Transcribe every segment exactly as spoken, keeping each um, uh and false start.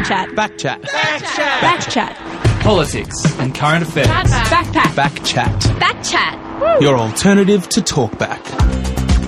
Backchat. Backchat. Backchat. Backchat. Politics and current affairs. Backpack. Backchat. Backchat. Your alternative to Talkback.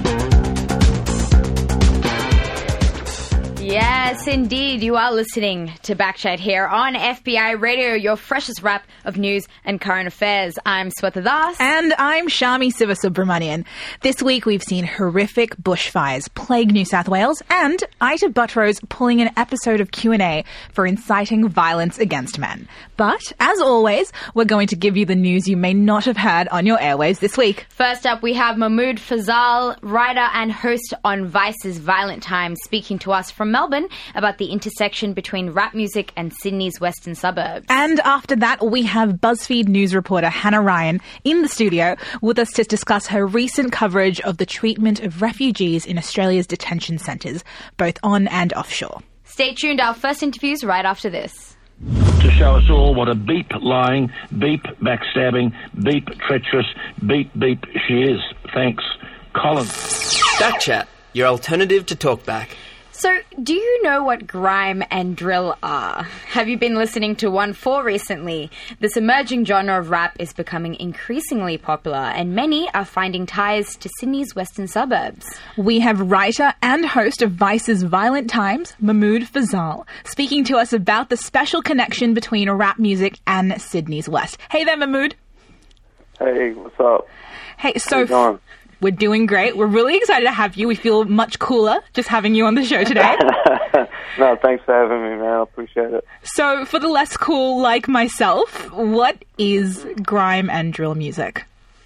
Yes, indeed. You are listening to Backchat here on F B I Radio, your freshest wrap of news and current affairs. I'm Swetha Das. And I'm Shami Sivasubramanian. This week we've seen horrific bushfires plague New South Wales and Ita Buttrose pulling an episode of Q and A for inciting violence against men. But, as always, we're going to give you the news you may not have heard on your airwaves this week. First up, we have Mahmood Fazal, writer and host on Vice's Violent Times, speaking to us from Melbourne about the intersection between rap music and Sydney's western suburbs. And after that, we have BuzzFeed news reporter Hannah Ryan in the studio with us to discuss her recent coverage of the treatment of refugees in Australia's detention centres, both on and offshore. Stay tuned. Our first interview's right after this. To show us all what a beep lying, beep backstabbing, beep treacherous, beep beep she is. Thanks, Colin. Backchat, your alternative to Talkback. So, do you know what grime and drill are? Have you been listening to one four recently? This emerging genre of rap is becoming increasingly popular, and many are finding ties to Sydney's western suburbs. We have writer and host of Vice's Violent Times, Mahmood Fazal, speaking to us about the special connection between rap music and Sydney's West. Hey there, Mahmood. Hey, what's up? Hey, so... How's it going? We're doing great. We're really excited to have you. We feel much cooler just having you on the show today. No, thanks for having me, man. I appreciate it. So, for the less cool like myself, what is grime and drill music?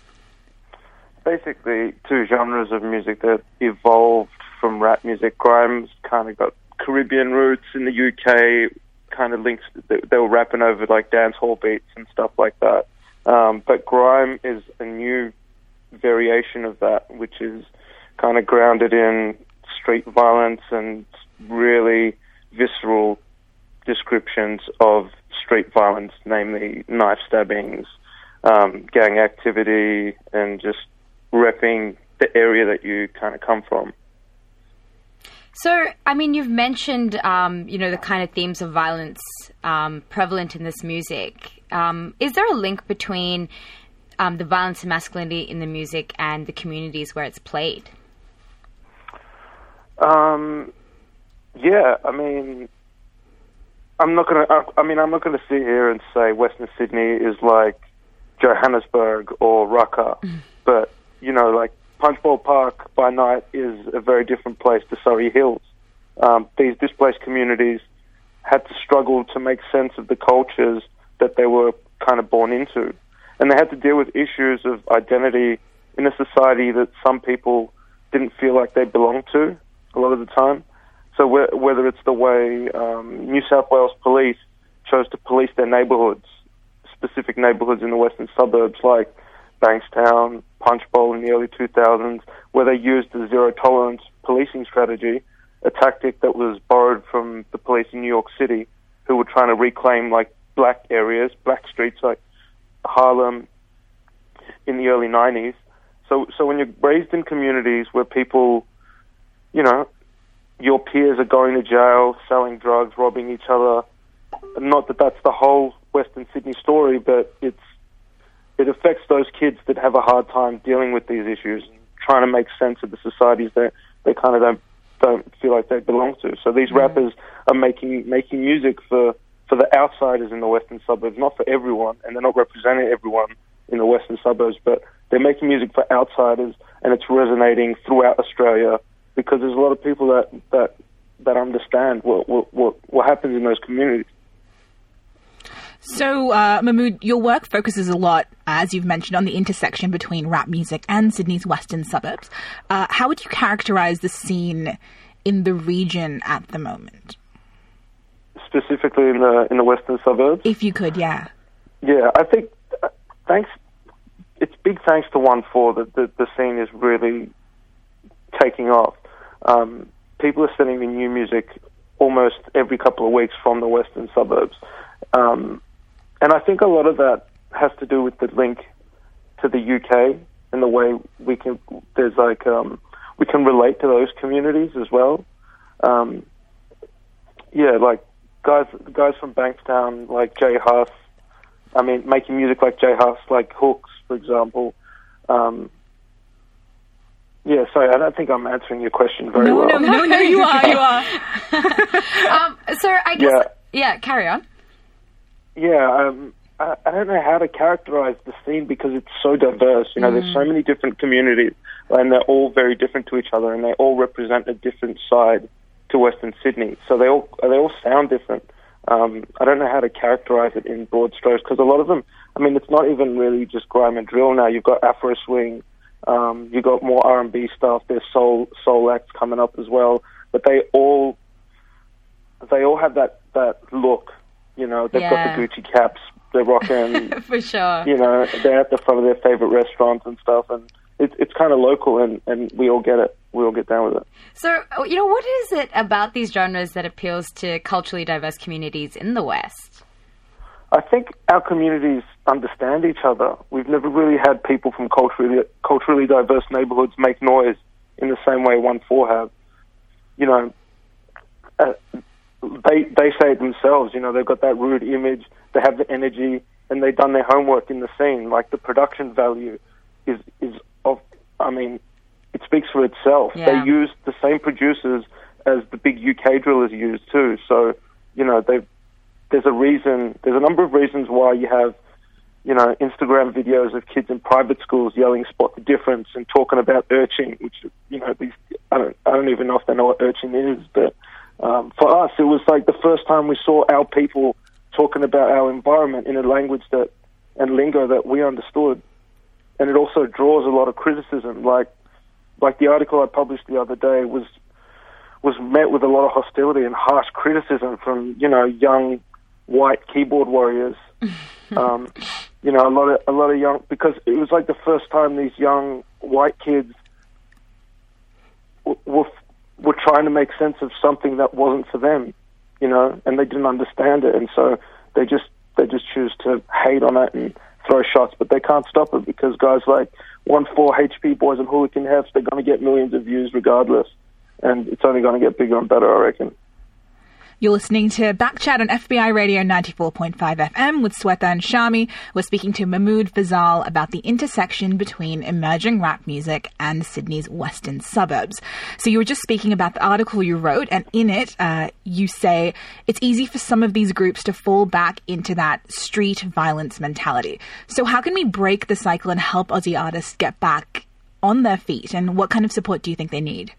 Basically, two genres of music that evolved from rap music. Grime's kind of got Caribbean roots in the U K, kind of links. They were rapping over like dance hall beats and stuff like that. Um, but grime is a new variation of that, which is kind of grounded in street violence and really visceral descriptions of street violence, namely knife stabbings, um, gang activity, and just repping the area that you kind of come from. So, I mean, you've mentioned, um, you know, the kind of themes of violence um, prevalent in this music. Um, is there a link between Um, the violence and masculinity in the music and the communities where it's played? Um, yeah, I mean, I'm not gonna. I, I mean, I'm not gonna sit here and say Western Sydney is like Johannesburg or Rucker, mm. but you know, like Punchbowl Park by night is a very different place to Surrey Hills. Um, these displaced communities had to struggle to make sense of the cultures that they were kind of born into. And they had to deal with issues of identity in a society that some people didn't feel like they belonged to a lot of the time. So wh- whether it's the way um, New South Wales police chose to police their neighbourhoods, specific neighbourhoods in the western suburbs like Bankstown, Punchbowl in the early two thousands, where they used the zero-tolerance policing strategy, a tactic that was borrowed from the police in New York City, who were trying to reclaim like black areas, black streets like Harlem in the early nineties. So so when you're raised in communities where people, you know, your peers are going to jail, selling drugs, robbing each other, not that that's the whole Western Sydney story, but it's it affects those kids that have a hard time dealing with these issues and trying to make sense of the societies that they kind of don't don't feel like they belong to. So these mm-hmm. rappers are making making music for for the outsiders in the western suburbs, not for everyone, and they're not representing everyone in the western suburbs, but they're making music for outsiders, and it's resonating throughout Australia because there's a lot of people that that, that understand what, what what what happens in those communities. So, uh, Mahmood, your work focuses a lot, as you've mentioned, on the intersection between rap music and Sydney's western suburbs. Uh, how would you characterise the scene in the region at the moment? Specifically in the in the western suburbs? If you could, yeah. Yeah, I think uh, thanks. It's big thanks to one four that the, the scene is really taking off. Um, people are sending me new music almost every couple of weeks from the western suburbs. Um, and I think a lot of that has to do with the link to the U K and the way we can, there's like, um, we can relate to those communities as well. Um, yeah, like guys guys from Bankstown like Jay Huss. I mean, making music like Jay Huss, like Hooks, for example. Um, yeah, sorry, I don't think I'm answering your question very no, well. No, no, no, you are, you are. um, so I guess, Yeah. yeah, carry on. Yeah, um, I, I don't know how to characterize the scene because it's so diverse. You know, Mm. there's so many different communities, and they're all very different to each other, and they all represent a different side to Western Sydney. So they all they all sound different. Um, I don't know how to characterize it in broad strokes because a lot of them, I mean, it's not even really just grime and drill now. You've got Afro swing, um, you've got more R and B stuff. There's soul soul acts coming up as well, but they all they all have that that look. You know, they've Yeah. got the Gucci caps. They're rocking. For sure. You know, they're at the front of their favorite restaurants and stuff, and it's it's kind of local, and, and we all get it. We all get down with it. So, you know, what is it about these genres that appeals to culturally diverse communities in the West? I think our communities understand each other. We've never really had people from culturally culturally diverse neighborhoods make noise in the same way one four have. You know, uh, they they say it themselves. You know, they've got that rude image. They have the energy, and they've done their homework in the scene. Like the production value is is of. I mean, it speaks for itself. Yeah. They use the same producers as the big U K drillers use too. So, you know, they there's a reason. There's a number of reasons why you have, you know, Instagram videos of kids in private schools yelling "Spot the difference" and talking about urchin, which, you know, these I don't I don't even know if they know what urchin is, but um, for us, it was like the first time we saw our people talking about our environment in a language that and lingo that we understood, and it also draws a lot of criticism. Like, like the article I published the other day was was met with a lot of hostility and harsh criticism from, you know, young white keyboard warriors. um, you know, a lot of a lot of young, because it was like the first time these young white kids w- were were trying to make sense of something that wasn't for them. You know, and they didn't understand it, and so they just they just choose to hate on it and throw shots, but they can't stop it because guys like one four H P Boys and Hooligan Hefts, they're going to get millions of views regardless, and it's only going to get bigger and better, I reckon. You're listening to Backchat on F B I Radio ninety-four point five F M with Swetha and Shami. We're speaking to Mahmood Fazal about the intersection between emerging rap music and Sydney's western suburbs. So you were just speaking about the article you wrote, and in it uh, you say it's easy for some of these groups to fall back into that street violence mentality. So how can we break the cycle and help Aussie artists get back on their feet, and what kind of support do you think they need?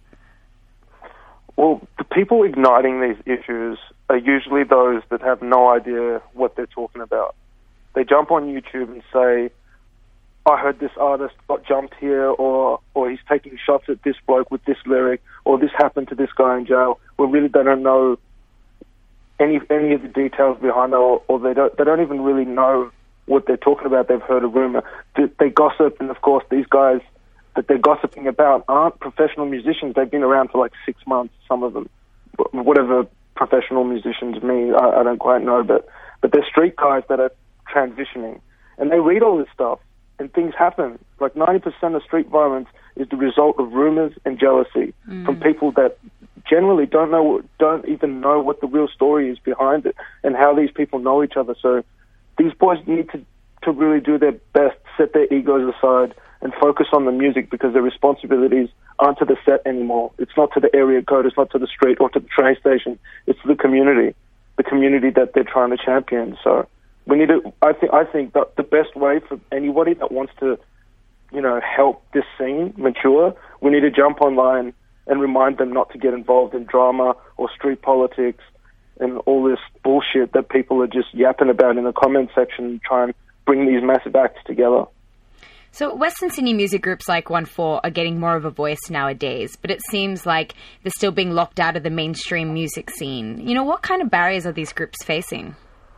Well, the people igniting these issues are usually those that have no idea what they're talking about. They jump on YouTube and say, I heard this artist got jumped here, or or he's taking shots at this bloke with this lyric, or this happened to this guy in jail. Well, really, they don't know any any of the details behind it, or, or they don't they don't even really know what they're talking about. They've heard a rumor. They, they gossip, and of course, these guys that they're gossiping about aren't professional musicians. They've been around for like six months, some of them. Whatever professional musicians mean, I, I don't quite know, but, but they're street guys that are transitioning. And they read all this stuff, and things happen. Like ninety percent of street violence is the result of rumors and jealousy mm. from people that generally don't know, don't even know what the real story is behind it and how these people know each other. So these boys need to, to really do their best, set their egos aside, and focus on the music, because their responsibilities aren't to the set anymore. It's not to the area code, it's not to the street or to the train station. It's to the community, the community that they're trying to champion. So we need to, I think, I think that the best way for anybody that wants to, you know, help this scene mature, we need to jump online and remind them not to get involved in drama or street politics and all this bullshit that people are just yapping about in the comment section and try and bring these massive acts together. So Western Sydney music groups like one four are getting more of a voice nowadays, but it seems like they're still being locked out of the mainstream music scene. You know, what kind of barriers are these groups facing?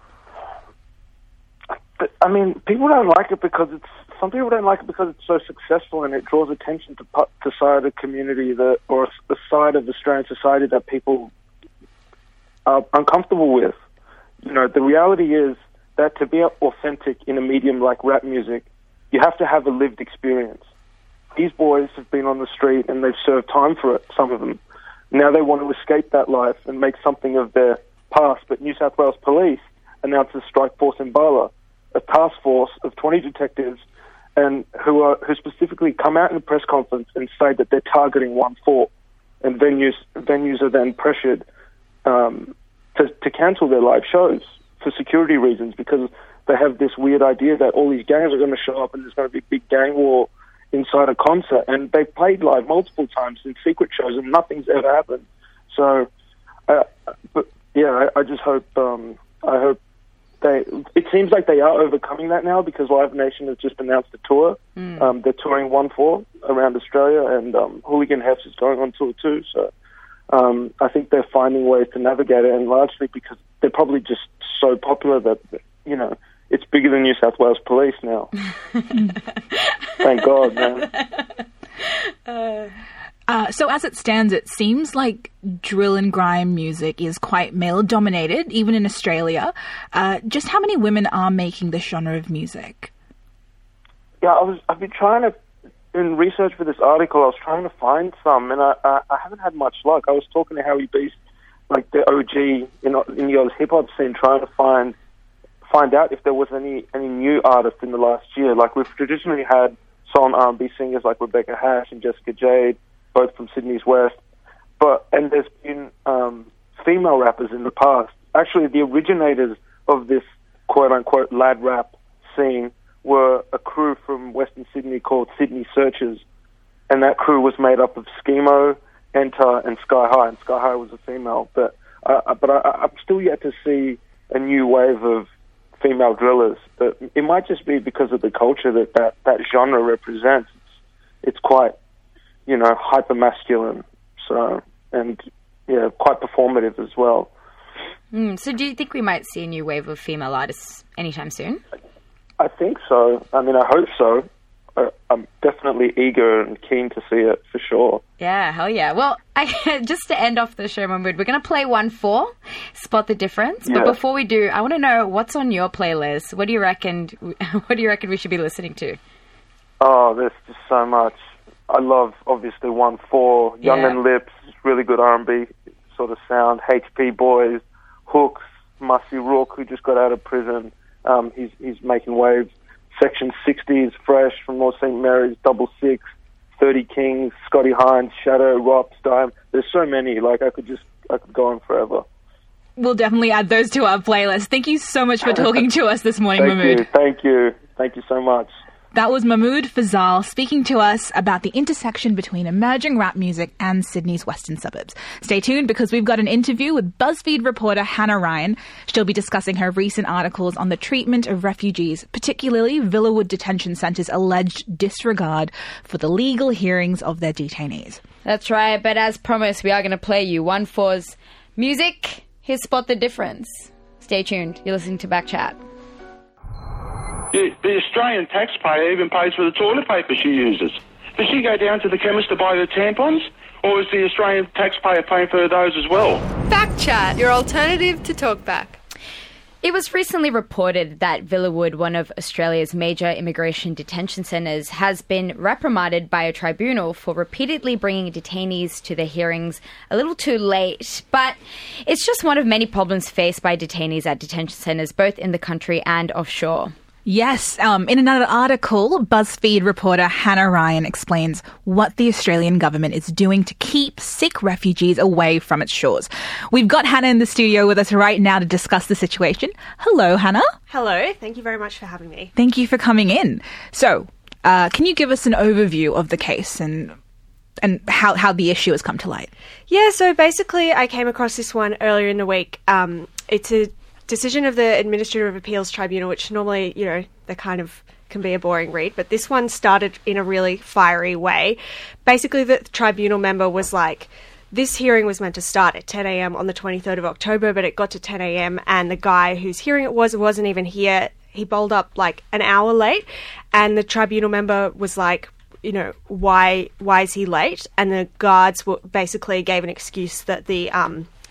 I mean, people don't like it because it's, some people don't like it because it's so successful and it draws attention to to side of the community that, or a side of Australian society that people are uncomfortable with. You know, the reality is that to be authentic in a medium like rap music, you have to have a lived experience. These boys have been on the street and they've served time for it, some of them. Now they want to escape that life and make something of their passed, but New South Wales Police announced a strike force in Bala, a task force of twenty detectives, and who are who specifically come out in a press conference and say that they're targeting one four, and venues venues are then pressured um, to to cancel their live shows for security reasons, because they have this weird idea that all these gangs are going to show up and there's going to be a big gang war inside a concert. And they've played live multiple times in secret shows and nothing's ever happened. So, uh, but yeah, I, I just hope, um, I hope they, it seems like they are overcoming that now, because Live Nation has just announced a tour. Mm. Um, they're touring one four around Australia, and um, Hooligan Hefts is going on tour too. So um, I think they're finding ways to navigate it, and largely because they're probably just so popular that, you know, it's bigger than New South Wales Police now. Thank God, man. Uh, uh, so as it stands, it seems like drill and grime music is quite male-dominated, even in Australia. Uh, just how many women are making this genre of music? Yeah, I was, I've been trying to, in research for this article, I was trying to find some, and I, I, I haven't had much luck. I was talking to Howie Beast, like the O G in, in the Oz hip-hop scene, trying to find find out if there was any, any new artists in the last year. Like, we've traditionally had soul and R and B singers like Rebecca Hash and Jessica Jade, both from Sydney's West. But and there's been um, female rappers in the past. Actually, the originators of this quote-unquote lad rap scene were a crew from Western Sydney called Sydney Searchers. And that crew was made up of Schemo, Enter, and Sky High. And Sky High was a female. But, uh, but I, I'm still yet to see a new wave of female drillers, but it might just be because of the culture that that, that genre represents. It's, it's quite, you know, hyper masculine, so, and yeah, quite performative as well. Mm, so, do you think we might see a new wave of female artists anytime soon? I think so. I mean, I hope so. I, I'm definitely eager and keen to see it for sure. Yeah, hell yeah. Well, I, just to end off the show, Mahmood, we're going to play one four, Spot the Difference. Yeah. But before we do, I want to know what's on your playlist. What do you reckon? What do you reckon we should be listening to? Oh, there's just so much. I love obviously one four, Young Yeah. and Lips, really good R and B sort of sound. H P Boys, Hooks, Musty Rook, who just got out of prison. Um, he's he's making waves. Section sixty is fresh from North Saint Mary's, Double Six, thirty Kings, Scotty Hines, Shadow, Rops, Dime. There's so many. Like, I could just, I could go on forever. We'll definitely add those to our playlist. Thank you so much for talking to us this morning, Thank Mahmood. you, thank you, thank you so much. That was Mahmood Fazal speaking to us about the intersection between emerging rap music and Sydney's western suburbs. Stay tuned, because we've got an interview with BuzzFeed reporter Hannah Ryan. She'll be discussing her recent articles on the treatment of refugees, particularly Villawood Detention Centre's alleged disregard for the legal hearings of their detainees. That's right, but as promised, we are going to play you one four's music. Here's Spot the Difference. Stay tuned. You're listening to Backchat. The, the Australian taxpayer even pays for the toilet paper she uses. Does she go down to the chemist to buy the tampons? Or is the Australian taxpayer paying for those as well? Backchat, your alternative to Talkback. It was recently reported that Villawood, one of Australia's major immigration detention centres, has been reprimanded by a tribunal for repeatedly bringing detainees to the hearings a little too late. But it's just one of many problems faced by detainees at detention centres, both in the country and offshore. Yes, um, in another article, BuzzFeed reporter Hannah Ryan explains what the Australian government is doing to keep sick refugees away from its shores. We've got Hannah in the studio with us right now to discuss the situation. Hello, Hannah. Hello, thank you very much for having me. Thank you for coming in. So, uh, can you give us an overview of the case and and how, how the issue has come to light? Yeah, so basically I came across this one earlier in the week. Um, it's a decision of the Administrative Appeals Tribunal, which normally, you know, they kind of can be a boring read, but this one started in a really fiery way. Basically, the tribunal member was like, this hearing was meant to start at ten a.m. on the twenty-third of October, but it got to ten a.m. and the guy whose hearing it was wasn't even here. He bowled up like an hour late, and the tribunal member was like, you know, why why is he late? And the guards were basically gave an excuse that the um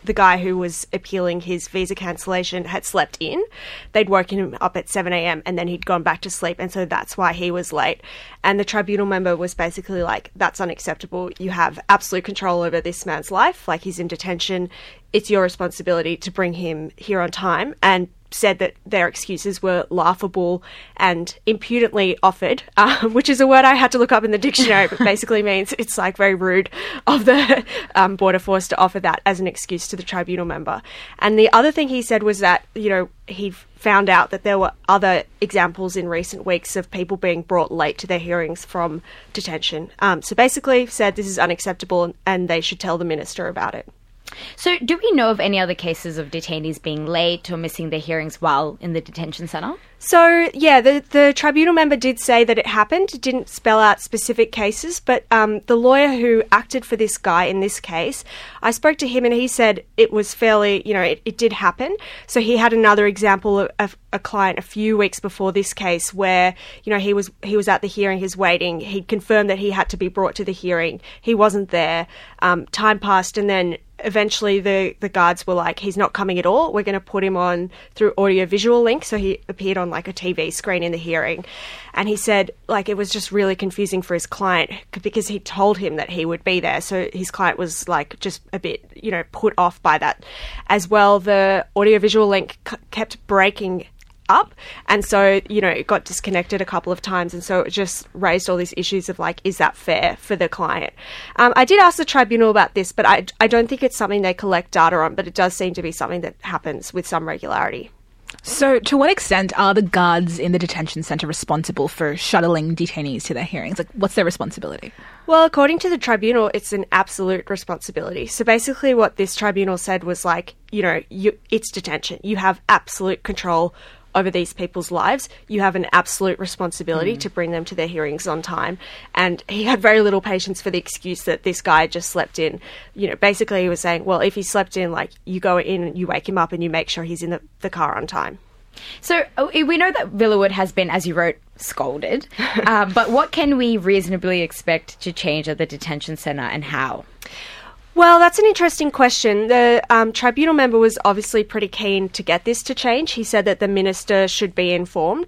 the guy who was appealing his visa cancellation had slept in. They'd woken him up at seven a.m. and then he'd gone back to sleep, and so that's why he was late. And the tribunal member was basically like, that's unacceptable. You have absolute control over this man's life. Like, he's in detention. It's your responsibility to bring him here on time, and said that their excuses were laughable and impudently offered, um, which is a word I had to look up in the dictionary, but basically means it's like very rude of the um, Border Force to offer that as an excuse to the tribunal member. And the other thing he said was that, you know, he found out that there were other examples in recent weeks of people being brought late to their hearings from detention. Um, so basically said this is unacceptable and they should tell the minister about it. So do we know of any other cases of detainees being late or missing their hearings while in the detention centre? So, yeah, the, the tribunal member did say that it happened. It didn't spell out specific cases, but um, the lawyer who acted for this guy in this case, I spoke to him and he said it was fairly, you know, it, it did happen. So he had another example of, of a client a few weeks before this case where, you know, he was he was at the hearing, he's waiting. He confirmed that he had to be brought to the hearing. He wasn't there. Um, time passed, and then eventually the, the guards were like, he's not coming at all. We're going to put him on through audio-visual link. So he appeared on like a T V screen in the hearing. And he said, like, it was just really confusing for his client because he told him that he would be there. So his client was like just a bit, you know, put off by that. As well, the audio-visual link c- kept breaking up, and so, you know, it got disconnected a couple of times, and so it just raised all these issues of like, is that fair for the client? Um, I did ask the tribunal about this, but I, I don't think it's something they collect data on, but it does seem to be something that happens with some regularity. So to what extent are the guards in the detention centre responsible for shuttling detainees to their hearings? Like, what's their responsibility? Well, according to the tribunal, it's an absolute responsibility. So basically what this tribunal said was like, you know, you, it's detention. You have absolute control over these people's lives. You have an absolute responsibility mm. to bring them to their hearings on time. And he had very little patience for the excuse that this guy just slept in. You know, basically he was saying, well, if he slept in, like, you go in, you wake him up and you make sure he's in the, the car on time. So we know that Villawood has been, as you wrote, scolded. uh, but what can we reasonably expect to change at the detention centre, and how? Well, that's an interesting question. The um, tribunal member was obviously pretty keen to get this to change. He said that the minister should be informed.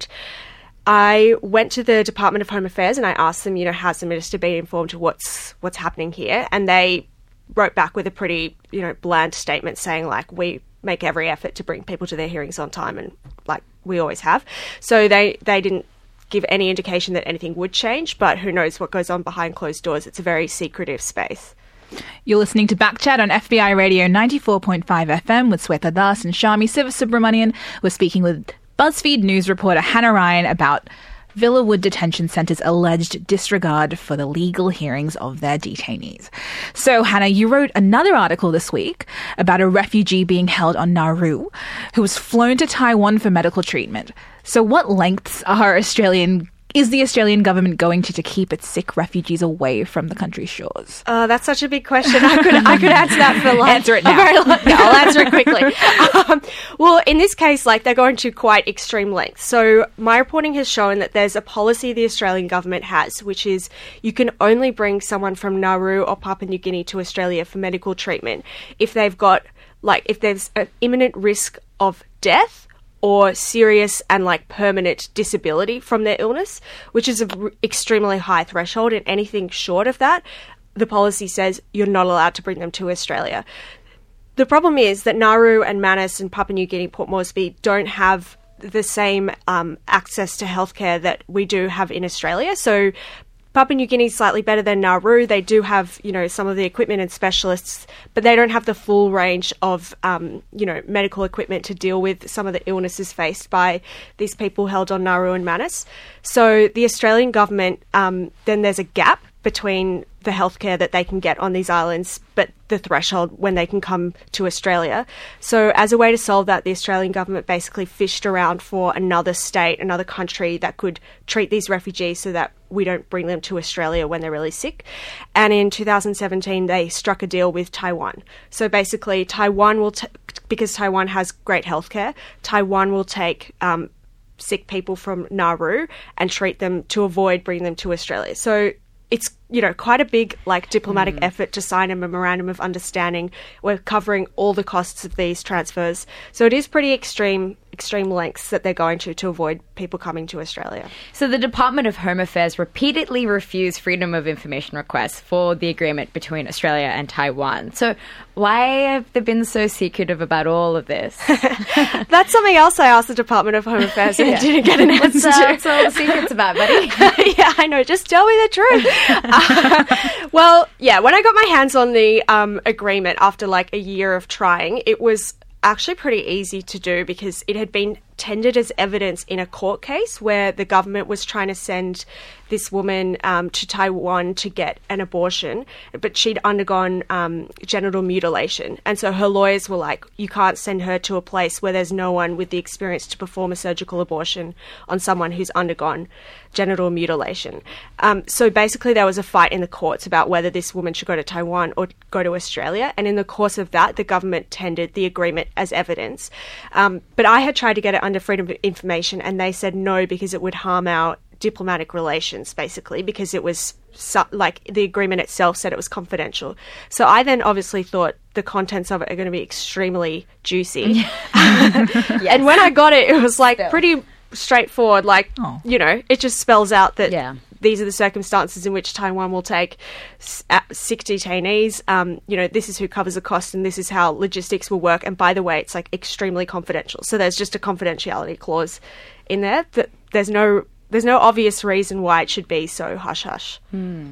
I went to the Department of Home Affairs and I asked them, you know, how's the minister been informed of what's what's happening here? And they wrote back with a pretty, you know, bland statement saying, like, we make every effort to bring people to their hearings on time, and like we always have. So they, they didn't give any indication that anything would change, but who knows what goes on behind closed doors. It's a very secretive space. You're listening to Backchat on F B I Radio ninety-four point five F M with Swetha Das and Shami Sivasubramanian. We're speaking with BuzzFeed News reporter Hannah Ryan about Villawood Detention Centre's alleged disregard for the legal hearings of their detainees. So, Hannah, you wrote another article this week about a refugee being held on Nauru who was flown to Taiwan for medical treatment. So what lengths are Australian Is the Australian government going to to keep its sick refugees away from the country's shores? Uh, that's such a big question. I could I could answer that for like answer it now. A very long, no, I'll answer it quickly. Um, well, in this case, like they're going to quite extreme lengths. So my reporting has shown that there's a policy the Australian government has, which is you can only bring someone from Nauru or Papua New Guinea to Australia for medical treatment if they've got like if there's an imminent risk of death or serious and like permanent disability from their illness, which is an r- extremely high threshold, and anything short of that, the policy says you're not allowed to bring them to Australia. The problem is that Nauru and Manus and Papua New Guinea, Port Moresby don't have the same um, access to healthcare that we do have in Australia. So Papua New Guinea is slightly better than Nauru. They do have, you know, some of the equipment and specialists, but they don't have the full range of, um, you know, medical equipment to deal with some of the illnesses faced by these people held on Nauru and Manus. So the Australian government, um, then there's a gap between the healthcare that they can get on these islands, but the threshold when they can come to Australia. So as a way to solve that, the Australian government basically fished around for another state, another country that could treat these refugees so that we don't bring them to Australia when they're really sick. And in two thousand seventeen, they struck a deal with Taiwan. So basically, Taiwan will, t- because Taiwan has great healthcare, Taiwan will take um, sick people from Nauru and treat them to avoid bringing them to Australia. So it's you know, quite a big, like, diplomatic mm. effort to sign a memorandum of understanding. We're covering all the costs of these transfers. So it is pretty extreme, extreme lengths that they're going to to avoid people coming to Australia. So the Department of Home Affairs repeatedly refused freedom of information requests for the agreement between Australia and Taiwan. So why have they been so secretive about all of this? That's something else I asked the Department of Home Affairs and yeah. didn't get an answer What's, uh, what's all the secrets about, buddy? Yeah, I know. Just tell me the truth. uh, well, yeah, when I got my hands on the um, agreement after like a year of trying, it was actually pretty easy to do because it had been tendered as evidence in a court case where the government was trying to send this woman um, to Taiwan to get an abortion, but she'd undergone um, genital mutilation. And so her lawyers were like, you can't send her to a place where there's no one with the experience to perform a surgical abortion on someone who's undergone genital mutilation. Um, so basically there was a fight in the courts about whether this woman should go to Taiwan or go to Australia. And in the course of that, the government tendered the agreement as evidence. Um, but I had tried to get it under freedom of information and they said no because it would harm our diplomatic relations, basically, because it was su- like the agreement itself said it was confidential. So I then obviously thought the contents of it are going to be extremely juicy. Yes. And when I got it, it was like Still. pretty straightforward. Like, oh. you know, it just spells out that yeah. these are the circumstances in which Taiwan will take six detainees. Um, you know, this is who covers the cost and this is how logistics will work. And by the way, it's like extremely confidential. So there's just a confidentiality clause in there that there's no There's no obvious reason why it should be so hush-hush. Hmm.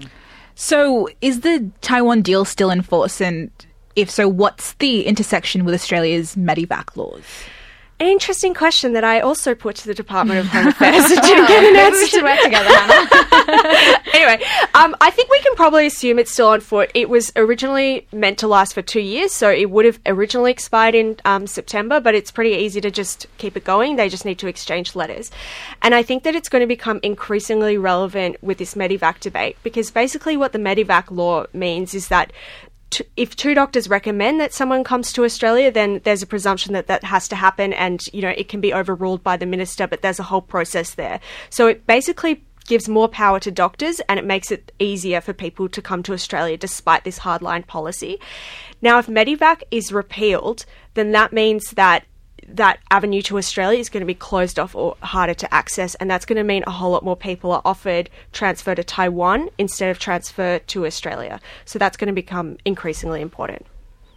So is the Taiwan deal still in force? And if so, what's the intersection with Australia's Medivac laws? An interesting question that I also put to the Department of Home Affairs and didn't get an answer. We should work together, Hannah. Anyway, um, I think we can probably assume it's still on foot. It was originally meant to last for two years, so it would have originally expired in um, September, but it's pretty easy to just keep it going. They just need to exchange letters. And I think that it's going to become increasingly relevant with this Medivac debate, because basically what the Medivac law means is that if two doctors recommend that someone comes to Australia, then there's a presumption that that has to happen and, you know, it can be overruled by the minister, but there's a whole process there. So it basically gives more power to doctors and it makes it easier for people to come to Australia despite this hardline policy. Now, if Medivac is repealed, then that means that that avenue to Australia is going to be closed off or harder to access, and that's going to mean a whole lot more people are offered transfer to Taiwan instead of transfer to Australia. So that's going to become increasingly important.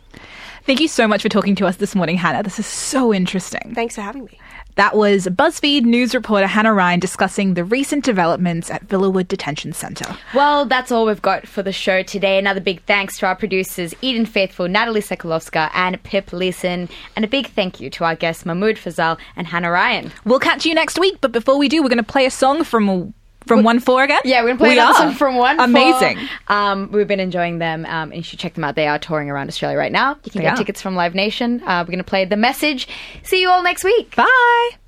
Thank you so much for talking to us this morning, Hannah. This is so interesting. Thanks for having me. That was BuzzFeed News reporter Hannah Ryan discussing the recent developments at Villawood Detention Centre. Well, that's all we've got for the show today. Another big thanks to our producers, Eden Faithful, Natalie Sekulovska and Pip Leeson. And a big thank you to our guests, Mahmood Fazal and Hannah Ryan. We'll catch you next week, but before we do, we're going to play a song from... From one four again? Yeah, we're going to play we another are. song from one four. Amazing. Um, we've been enjoying them, um, and you should check them out. They are touring around Australia right now. You can they get are. tickets from Live Nation. Uh, we're going to play The Message. See you all next week. Bye.